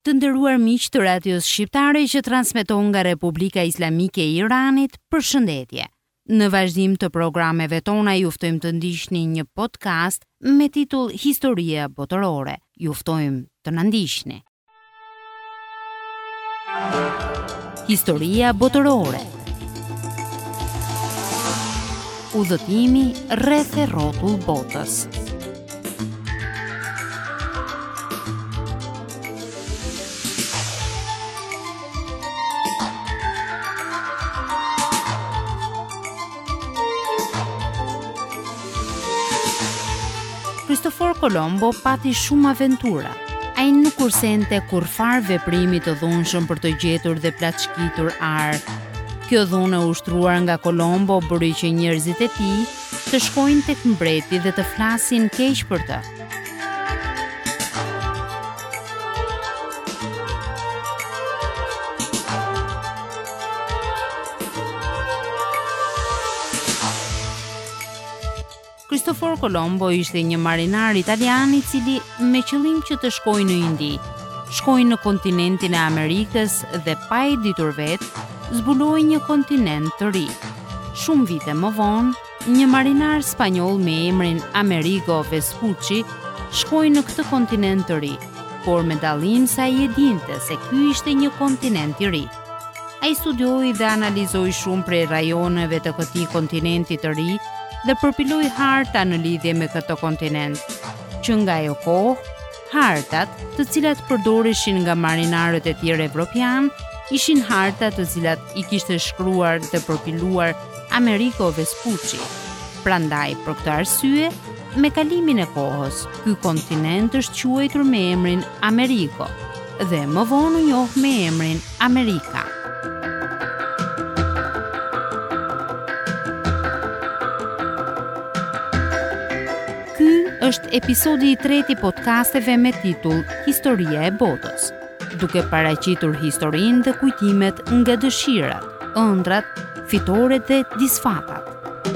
Të nderuar miq të radios shqiptare që transmeton nga Republika Islamike e Iranit, përshëndetje. Në vazhdim të programeve tona ju ftojmë të ndiqni një podcast me titull Historia botërore. Ju ftojmë të na ndiqni. Historia botërore. Udhëtimi rreth e rrotull botës. Kristofor Kolombo pati shumë aventura. Ai nuk kursente kurfar veprimi të dhunshëm për të gjetur dhe plaçkitur ar. Kjo dhunë e ushtruar nga Kolombo bëri që njerëzit e tij të shkojnë tek mbreti dhe të flasin keq për të. Kristofor Kolombo ishte një marinar italian I cili me qëllim që të shkojë në Indi, shkoi në kontinentin e Amerikës dhe pa I ditur vetë, zbuloi një kontinent të ri. Shumë vite më vonë, një marinar spanjoll me emrin Amerigo Vespucci shkoi në këtë kontinent të ri, por me dallim se ai e dinte se ky ishte një kontinent I ri. Ai studioi dhe analizoi shumë prej rajoneve të këtij kontinenti të ri dhe përpiloi harta në lidhje me këtë kontinent, që nga ajo kohë, hartat të cilat përdoreshin nga marinarët e tjerë evropian, ishin harta të cilat I kishte shkruar dhe përpiluar Amerigo Vespucci. Prandaj, për këtë arsye, me kalimin e kohës, ky kontinent është quajtur me emrin Amerigo dhe më vonë u njoh me emrin Amerika. Është episodi I tretë I podcasteve me titull Historia e botës, duke paraqitur historinë dhe kujtimet nga dëshirat, ëndrat, fitoret dhe disfatat.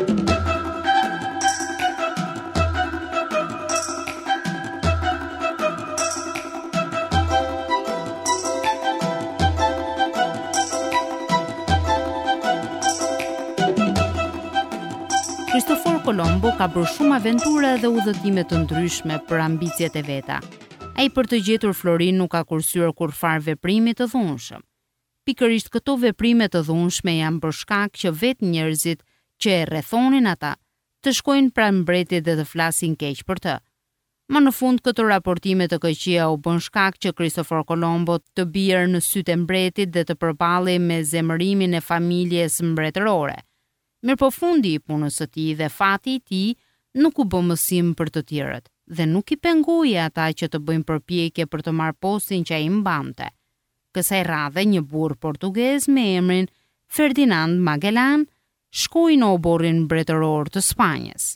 Kristofor Kolombo ka bërë shumë aventura dhe udhëtime të ndryshme për ambicjet e veta. Ai për të gjetur Florin nuk ka kursyer kurfar veprimi të dhunshëm. Pikërisht këto veprime të dhunshme janë bërë shkak që vetë njerëzit që e rrethonin ata të shkojnë pranë mbretit dhe të flasin keq për të. Më në fund këto raportime të këqija u bën shkak që Kristofor Kolombo të bjerë në sytë e mbretit dhe të përballej me zemërimin e familjes mbretërore. Mirëpo fundi I punës së tij dhe fati I tij nuk u bë mësim për të tjerët dhe nuk I pengoi ata që të bëjnë përpjekje për të marrë postin që ai mbante. Kësaj radhe një burr portugez me emrin Ferdinand Magellan shkoi në oborrin mbretëror të Spanjës.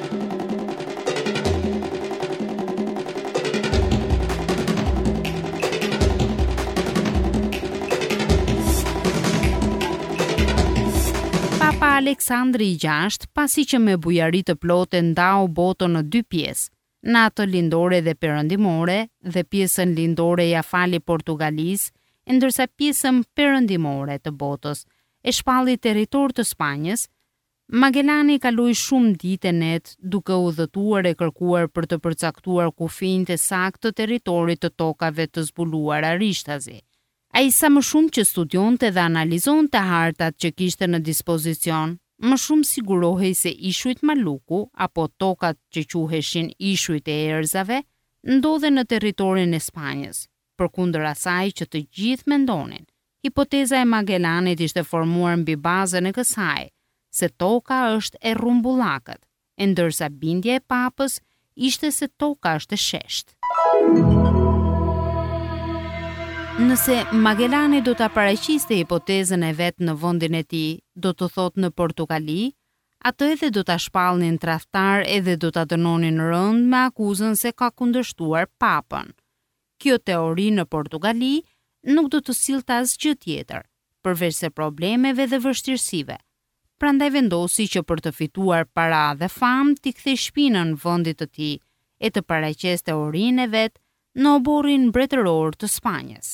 Papa Aleksandri I, pasi që me bujari të plotë ndau botën në dy pjesë, në atë lindore dhe perëndimore, dhe pjesën lindore ja fali Portugalisë, ndërsa pjesën perëndimore të botës e shpalli territor të Spanjës, Magellani kaloi shumë ditë net duke udhëtuar e kërkuar për të përcaktuar kufinë e saktë të territorit të tokave të zbuluara rishtazi. Ai sa më shumë që studionte dhe analizonte hartat që kishte në dispozicion, më shumë sigurohej se ishujt Maluku apo tokat që quheshin ishujt e erëzave ndodhen në territorin e Spanjës, përkundër asaj që të gjithë mendonin. Hipoteza e Magellanit ishte formuar mbi bazën e kësaj, se toka është e rrumbullakët, ndërsa bindja e papës ishte se toka është e sheshtë. Nëse Magellani do ta paraqiste hipotezën e vet në vendin e tij, do të thotë në Portugali, atë edhe do ta shpallnin tradhtar edhe do ta dënonin rënd me akuzën se ka kundërshtuar papën. Kjo teori në Portugali nuk do të sillte asgjë tjetër, përveç se problemeve dhe vështirësive. Prandaj vendosi që për të fituar para dhe famë t'i kthej shpinën vendit të tij e të paraqes teorinë e vet në oborrin mbretëror të Spanjës.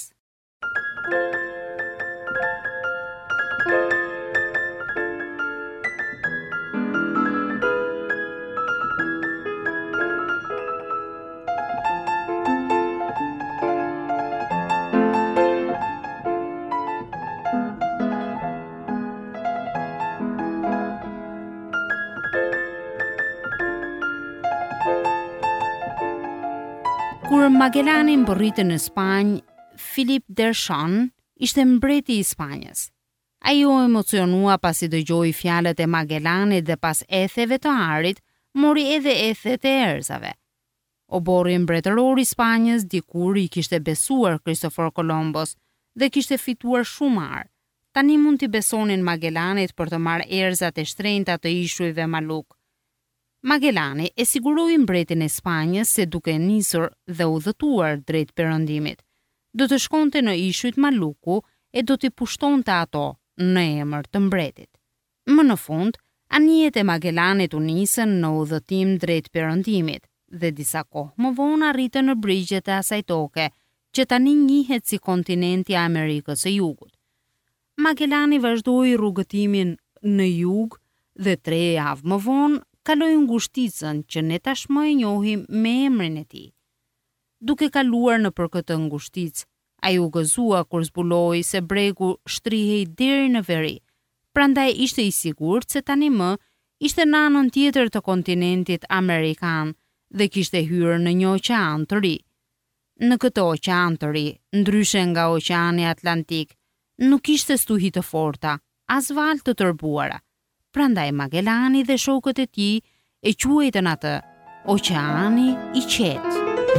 Kur Magellani mbërritën në Spanjë, Philip Dershon ishte mbreti i Spanjës. Ai u emocionua pasi dëgjoi fjalët e Magellanit dhe pas etheve të arit, mori edhe ethet e erëzave. Oborri mbretëror i Spanjës dikur i kishte besuar Kristofor Kolombos dhe kishte fituar shumë ar. Tani mund t'i besonin Magellanit për të marrë erëzat e shtrenjta të ishujve Maluk. Magellani e siguroi mbretin e Spanjës se duke nisur dhe udhëtuar drejt perëndimit, do të shkonte në ishujt Maluku e do t'i pushtonte ato në emër të mbretit. Më në fund, anijet e Magellanit u nisën në udhëtim drejt perëndimit dhe disa kohë më vonë arritën në brigjet e asaj toke, që tani njihet si kontinenti i Amerikës së Jugut. Magellani vazhdoi rrugëtimin në jug dhe 3 javë më vonë kaloi ngushticën që ne tashmë e njohim me emrin e tij. Duke kaluar nëpër këtë ngushticë, ai u gëzua kur zbuloi se bregu shtrihej deri në veri. Prandaj ishte i sigurt se tani më ishte në anën tjetër të kontinentit amerikan dhe kishte hyrë në një oqean të ri. Në këtë oqean të ri, ndryshe nga oqeani Atlantik, nuk ishte stuhi të forta, as valë të tërbuara. Prandaj Magellani dhe shokët e tij e quajtën atë Oqeani i Qetë.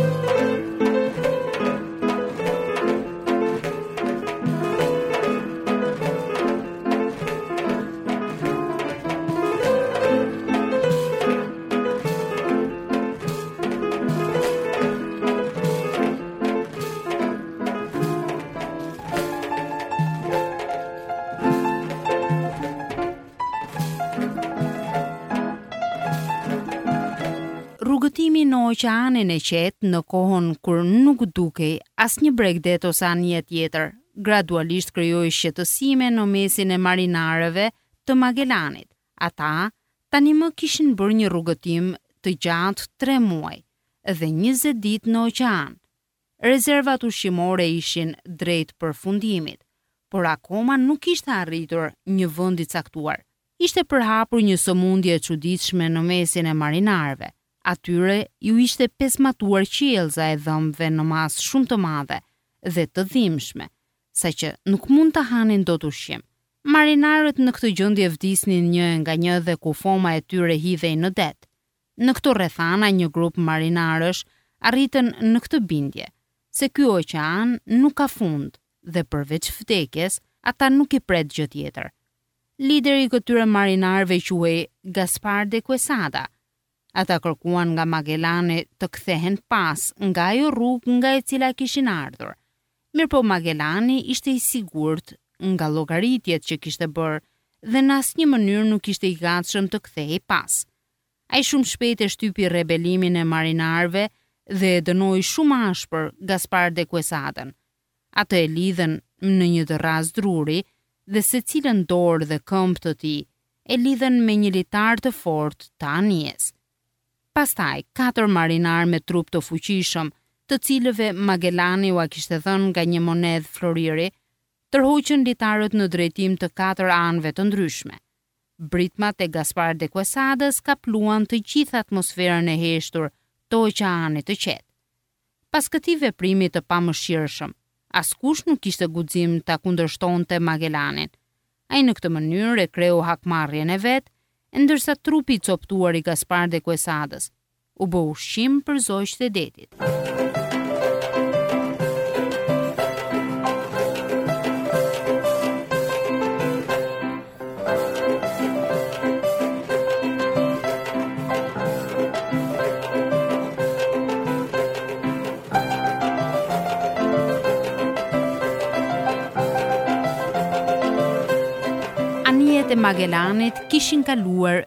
Rrugëtimi në oqeanin e qetë në kohën kur nuk dukej asnjë bregdet ose anije tjetër, gradualisht krijoi shqetësime në mesin e marinarëve të Magellanit. Ata tani më kishin bërë një rrugëtim të gjatë 3 muaj dhe 20 ditë në oqean. Rezervat ushqimore ishin drejt përfundimit, por akoma nuk ishte arritur një vend i caktuar. Ishte përhapur një sëmundje e çuditshme në mesin e marinarëve. Atyre ju ishte pesmatuar qiellza e dhëmbëve në masë shumë të madhe dhe të dhimbshme, saqë nuk mund të hanin dot ushqim. Marinarët në këtë gjendje vdisnin një nga një dhe kufoma e tyre hidhej në det. Në këto rrethana një grup marinarësh arritën në këtë bindje, se ky oqean nuk ka fund dhe përveç vdekjes, ata nuk i pret gjë tjetër. Lideri i këtyre marinarëve quhej Gaspar de Quesada. Ata kërkuan nga Magellani të kthehen pas nga ajo rrugë nga e cila kishin ardhur. Mirëpo Magellani ishte i sigurt nga llogaritjet që kishte bërë dhe në asnjë mënyrë nuk ishte i gatshëm të kthehej pas. Ai shumë shpejt e shtypi rebelimin e marinarëve dhe e dënoi shumë ashpër Gaspar de Quesadën. Atë e lidhen në një dërraz druri dhe secilën dorë dhe këmbë të tij e lidhen me një litar të fortë të anijes. Pastaj, 4 marinarë me trup të fuqishëm, të cilëve Magellani ua kishte dhënë nga një monedhë floriri, tërhoqën litarët në drejtim të 4 anëve të ndryshme. Britmat e Gaspar de Quesadës kapluan të gjithë atmosferën e heshtur të oqeanit të qetë. Pas këtij veprimi të pamëshirshëm, askush nuk kishte guxim ta kundërshtonte Magellanin. Ai në këtë mënyrë e kreu hakmarrjen e vet, ndërsa trupi i coptuar i Gaspar de Quesadës u bë ushqim për zogjtë e detit. E Magellanit kishin kaluar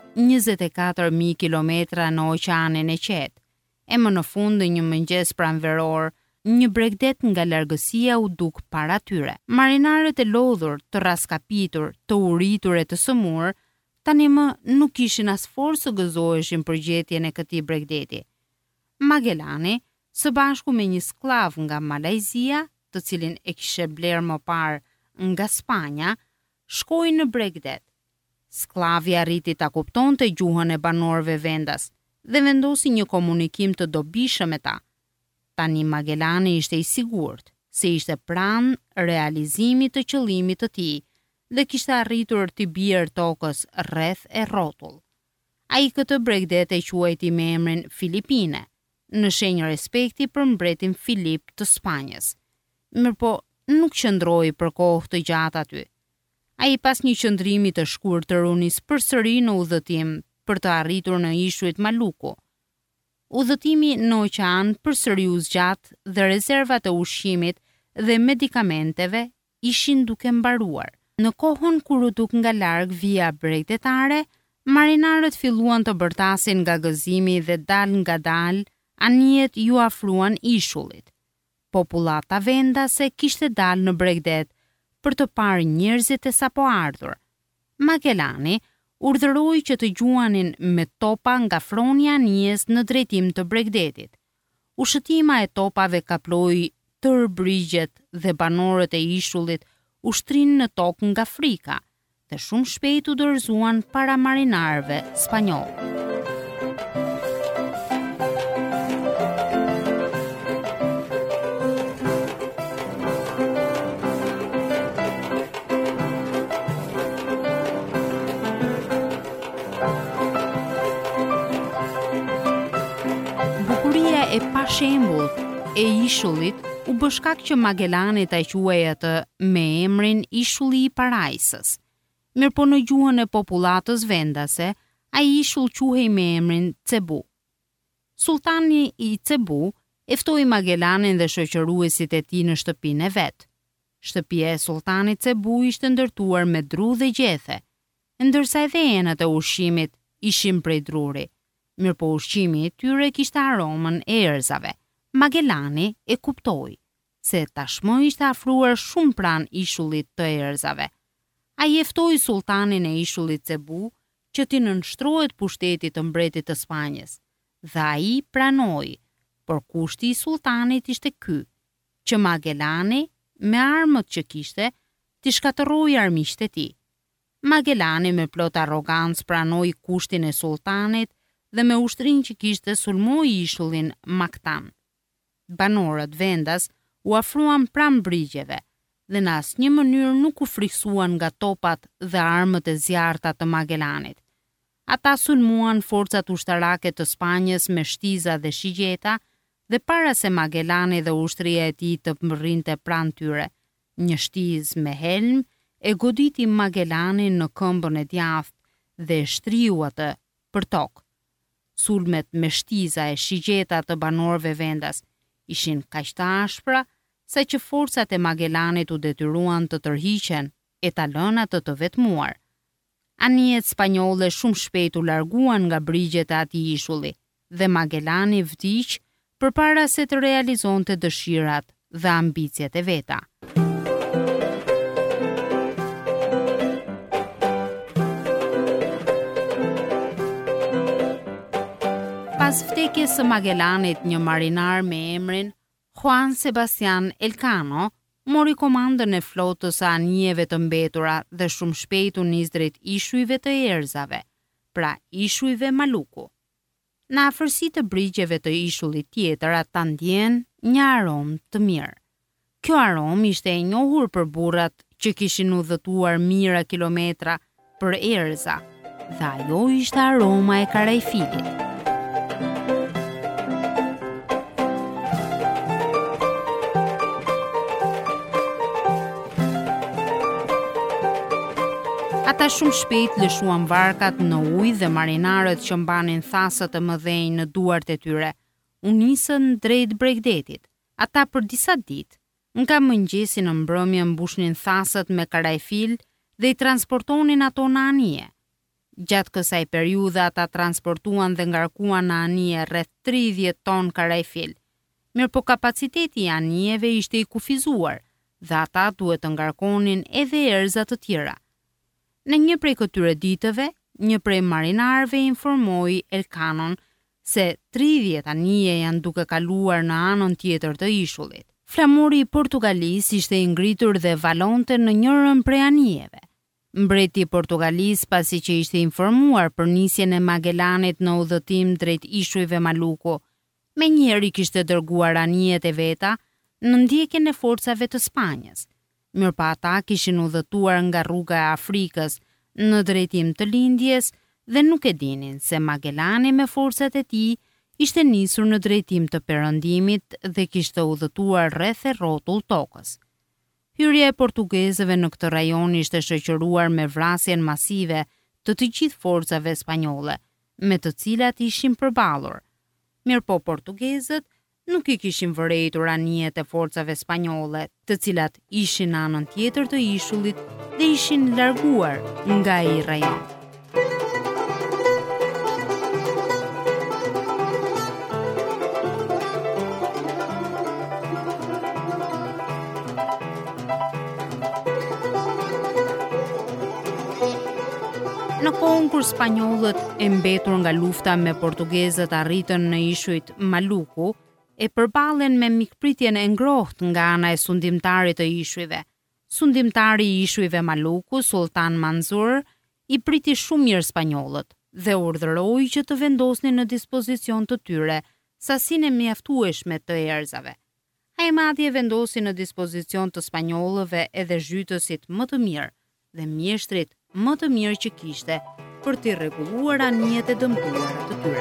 24.000 kilometra në oqeanin e qetë. E më në fund një mëngjes pranveror, një bregdet nga largësia u duk para tyre. Marinarët e lodhur, të raskapitur, të uritur e të sëmur, tani më nuk kishin as forcë të gëzoheshin për gjetjen e këtij bregdeti. Magellani, së bashku me një sklav nga Malajzia, të cilin e kishte bler më parë nga Spanja, shkoi në bregdet. Sklavi arriti ta kuptonte gjuhën e banorëve vendas dhe vendosi një komunikim të dobishëm me ta. Tani Magellani ishte i sigurt se ishte pranë realizimit të qëllimit të tij dhe kishte arritur të bjerë tokës rreth e rrotull. Ai këtë bregdet e quajti me emrin Filipine, në shenjë respekti për mbretin Filip të Spanjës. Mirëpo nuk qëndroi për kohë të gjatë aty. Ai pas një qëndrimi të shkurtër u nis përsëri në udhëtim për të arritur në ishujt Maluku. Udhëtimi në oqean përsëri u zgjat dhe rezervat e ushqimit dhe medikamenteve ishin duke mbaruar. Në kohën kur u duk nga larg vija bregdetare, marinarët filluan të bërtasin nga gëzimi dhe dal nga dal anijet ju afruan ishullit. Popullata vendase kishte dalë në bregdet për të parë njerëzit e sapo ardhur. Magellani urdhëroi që të gjuanin me topa nga fronja e anijes në drejtim të bregdetit. Ushëtima e topave kaploi tërë brigjet dhe banorët e ishullit ushtrinë në tokë nga frika dhe shumë shpejt u dorëzuan para marinarëve spanjoll. E pa shembull e ishullit u bë shkak që Magellani ta quajë atë me emrin Ishulli i Parajsës. Mirëpo në gjuhën e popullatës vendase, ai ishull quhej me emrin Cebu. Sultani i Cebu e ftoi Magellanin dhe shoqëruesit e tij në shtëpinë e vet. Shtëpia e sultanit Cebu ishte ndërtuar me dru dhe gjethe, ndërsa edhe enët e ushqimit ishin prej druri. Mirëpo ushqimi i tyre kishte aromën e erëzave. Magellani e kuptoi se tashmë ishte afruar shumë pranë ishullit të erëzave. Ai e ftoi sultanin e ishullit Cebu që t'i nënshtrohet pushtetit të mbretit të Spanjës, dhe ai pranoi, por kushti i sultanit ishte ky, që Magellani, me armët që kishte, t'i shkatërroi armiqtë e tij. Magellani me plot arrogancë pranoi kushtin e sultanit dhe me ushtrinë që kishte sulmoi ishullin Mactan. Banorët vendas u afruan pranë brigjeve dhe në asnjë mënyrë nuk u friksuan nga topat dhe armët e zjarrta të Magellanit. Ata sulmuan forcat ushtarake të Spanjës me shtiza dhe shigjeta dhe para se Magellani dhe ushtria e tij të rrinte pranë tyre, një shtizë me helm e goditi Magellanin në këmbën e djathtë dhe e shtriu atë për tokë. Sulmet me shtiza e shigjeta të banorëve vendas ishin kaq të ashpra sa që forcat e Magellanit u detyruan të tërhiqen e ta lënë atë të vetmuar. Anijet spanjolle shumë shpejt u larguan nga brigjet e atij ishulli dhe Magellani vdiq përpara se të realizonte dëshirat dhe ambicjet e veta. Pas vdekjes së Magellanit, një marinar me emrin Juan Sebastian Elcano mori komandën e flotës së anijeve të mbetura dhe shumë shpejt u nis drejt ishujve të erëzave, pra ishujve Maluku. Në afërsi të brigjeve të ishullit tjetër ata ndjen një aromë të mirë. Kjo aromë ishte e njohur për burrat që kishin udhëtuar mijëra kilometra për erëza, dhe ajo ishte aroma e karajfilit. Ata shumë shpejt lëshuan varkat në ujë dhe marinarët që mbanin thasët e mëdhenj në duart e tyre u nisën drejt bregdetit. Ata për disa ditë, nga mëngjesi në mbrëmje mbushnin thasët me karajfil dhe i transportonin ato në anije. Gjatë kësaj periudhe ata transportuan dhe ngarkuan në anije rreth 30 ton karajfil. Mirëpo kapaciteti i anijeve ishte i kufizuar dhe ata duhet të ngarkonin edhe erëza të tjera. Në një prej këtyre ditëve, një prej marinarëve informoi Elkanon se 30 anije janë duke kaluar në anën tjetër të ishullit. Flamuri i Portugalisë ishte i ngritur dhe valonte në njërin prej anijeve. Mbreti i Portugalisë, pasi që ishte informuar për nisjen e Magellanit në udhëtim drejt ishujve Maluku, menjëherë kishte dërguar anijet e veta në ndjekjen e forcave të Spanjës. Mirëpa ata kishin udhëtuar nga rruga e Afrikës në drejtim të lindjes dhe nuk e dinin se Magellani me forcat e tij ishte nisur në drejtim të perëndimit dhe kishte udhëtuar rreth e rrotull tokës. Hyrja e portugezëve në këtë rajon ishte shoqëruar me vrasjen masive të gjithë forcave spanjolle, me të cilat ishin përballur. Mirëpo portugezët nuk i kishin vërejtur anijet e forcave spanjolle, të cilat ishin në anën tjetër të ishullit dhe ishin larguar nga ai rajon. Në kohën kur spanjollët e mbetur nga lufta me portugezët arritën në ishujt Maluku, e përballen me mikpritjen e ngrohtë nga ana e sundimtarit të ishujve. Sundimtari i ishujve Maluku, Sultan Manzur, i priti shumë mirë spanjollët dhe urdhëroi që të vendosnin në dispozicion të tyre sasinë e mjaftueshme të erëzave. Ai madje vendosi në dispozicion të spanjollëve edhe zhytësit më të mirë dhe mjeshtrit më të mirë që kishte për t'i rregulluar anijet e dëmtuara të tyre.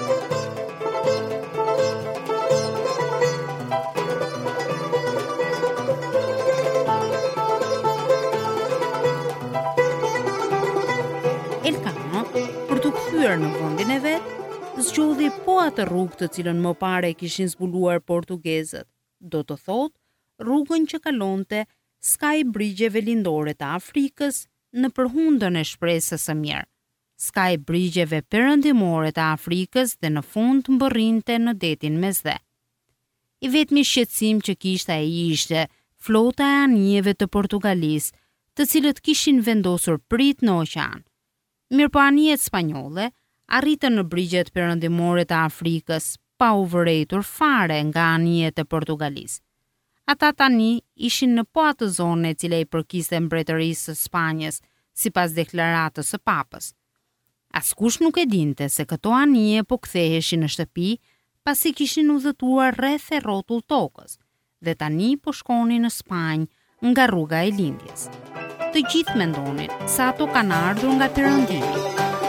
Elkano, për t'u kthyer në vendin e vet, zgjodhi po atë rrugë të cilën më pare kishin zbuluar portugezët, do të thotë rrugën që kalonte skaj brigjeve lindore të Afrikës në përhundën e shpresës së mirë, skaj brigjeve perëndimore të Afrikës dhe në fund mbërrinte në detin Mesdhe. I vetmi shqetësim që kishte ai ishte flota e anijeve të Portugalisë, të cilët kishin vendosur prit në oqean. Mirëpo anijet spanjolle arritën në brigjet perëndimore të Afrikës pa u vërejtur fare nga anijet e Portugalisë. Ata tani ishin në po atë zonë e cila i përkiste mbretërisë së Spanjës, sipas deklaratës së Papës. Askush nuk e dinte se këto anije po ktheheshin në shtëpi pasi kishin udhëtuar rreth e rrotull tokës dhe tani po shkonin në Spanjë nga rruga e lindjes. Të gjithë mendonin se ato kanë ardhur nga perëndimi.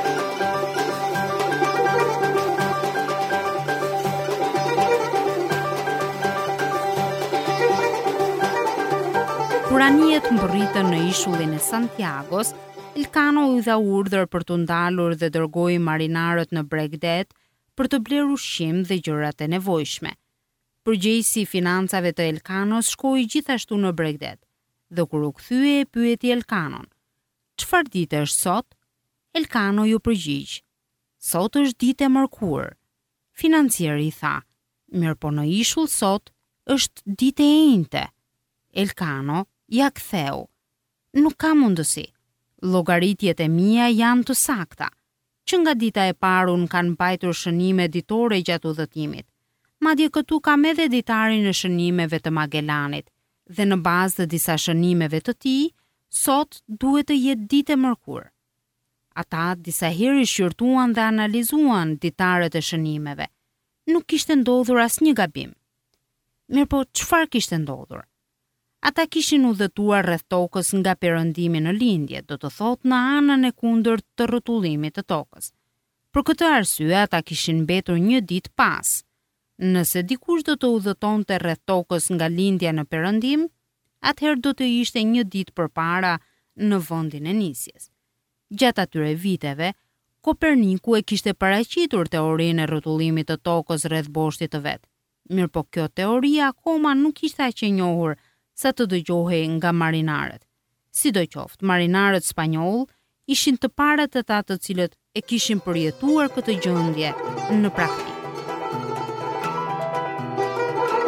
Kur anijet mbërritën në ishullin e Santiagos, Elkano u dha urdhër për të ndalur dhe dërgoi marinarët në Bregdet për të bler ushqim dhe gjërat e nevojshme. Përgjegjësi i financave të Elkanos shkoi gjithashtu në Bregdet, dhe kur u kthye e pyeti Elkanon: "Çfarë dite është sot?" Elkano ju përgjigj: "Sot është ditë e mërkurë." Financieri i tha: "Mirëpo në ishull sot është ditë e enjte." Elkano ja ktheu: "Nuk ka mundësi. Llogaritjet e mia janë të sakta, që nga dita e parë unë kanë mbajtur shënime ditore gjatë udhëtimit. Madje këtu kam edhe ditarin e shënimeve të Magellanit, dhe në bazë të disa shënimeve të tij, sot duhet të jetë ditë e mërkurë." Ata disa herë shqyrtuan dhe analizuan ditaret e shënimeve. Nuk kishte ndodhur asnjë gabim. Mirëpo çfarë kishte ndodhur? Ata kishin udhëtuar rreth tokës nga perëndimi në lindje, do të thotë në anën e kundërt të rrotullimit të tokës. Për këtë arsye ata kishin mbetur një ditë pas. Nëse dikush do të udhëtonte rreth tokës nga lindja në perëndim, atëherë do të ishte një ditë përpara në vendin e nisjes. Gjatë atyre viteve, Koperniku e kishte paraqitur teorinë e rrotullimit të tokës rreth boshtit të vet. Mirëpo kjo teori akoma nuk ishte aq e njohur sa të dëgjohej nga marinarët. Sidoqoftë, marinarët spanjoll ishin të parët ata të cilët e kishin përjetuar këtë gjendje në praktikë.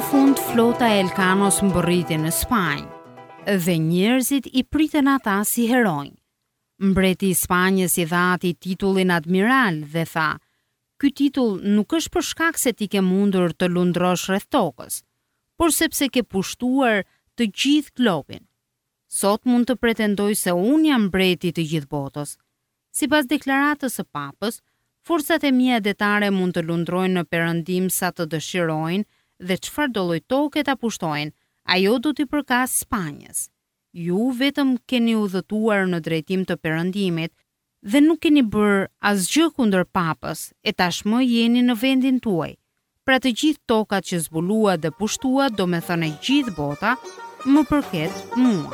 fund flota e Elkanos mbërriti në Spanjë dhe njerëzit I pritën ata si heronj. Mbreti I Spanjës I dha atij titullin admiral dhe tha: "Ky titull nuk është për shkak se ti ke mundur të lundrosh rreth tokës, por sepse ke pushtuar të gjithë globin. Sot mund të pretendoj se unë jam mbreti të gjithë botës." Sipas deklaratës së Papës, forcat e mia detare mund të lundrojnë në perëndim sa të dëshirojnë dhe çfarëdo lloj toke ta pushtojnë, ajo do t'i përkas Spanjës. Ju vetëm keni udhëtuar në drejtim të perëndimit dhe nuk keni bërë asgjë kundër Papës, e tashmë jeni në vendin tuaj. Pra të gjithë tokat që zbulua dhe pushtua, do me thënë gjithë bota, më përket mua.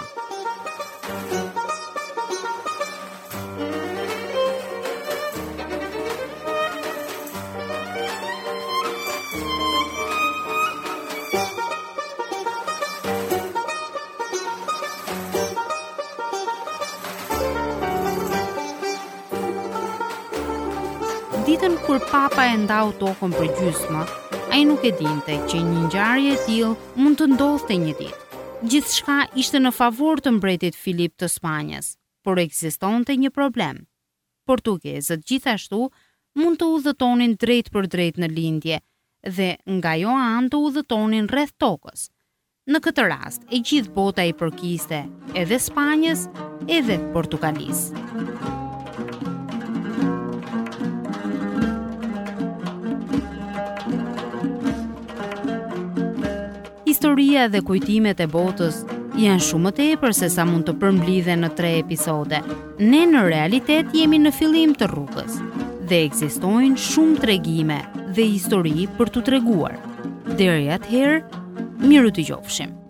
Ditën kur Papa e ndau tokën për gjysmë, ai nuk e dinte që një ngjarje e tillë mund të ndodhte një ditë. Gjithçka ishte në favor të mbretit Filip të Spanjës, por ekzistonte një problem. Portugezët gjithashtu mund të udhëtonin drejt për drejt në lindje dhe nga jo anë të udhëtonin rreth tokës. Në këtë rast, e gjithë bota I përkiste, edhe Spanjës, edhe Portugalisë. Historia dhe kujtimet e botës janë shumë më tepër se sa mund të përmblidhen në 3 episode. Ne në realitet jemi në fillim të rrugës dhe ekzistojnë shumë tregime dhe histori për t'u treguar. Deri atëherë, miru të qofshim.